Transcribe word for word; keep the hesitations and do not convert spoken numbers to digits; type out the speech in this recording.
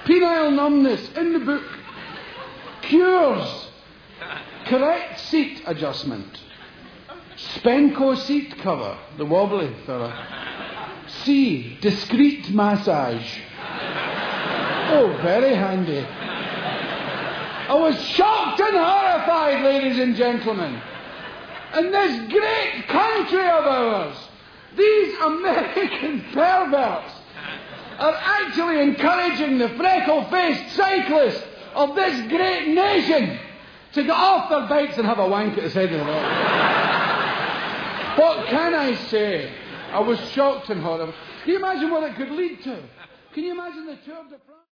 Penile numbness in the book cures. Correct seat adjustment. Spenco seat cover, the wobbly fella. C. Discreet massage. Oh, very handy. I was shocked and horrified, ladies and gentlemen. In this great country of ours, these American perverts are actually encouraging the freckle-faced cyclists of this great nation to get off their bikes and have a wank at the side of the road. What can I say? I was shocked and horrified. Can you imagine what it could lead to? Can you imagine the Tour de France?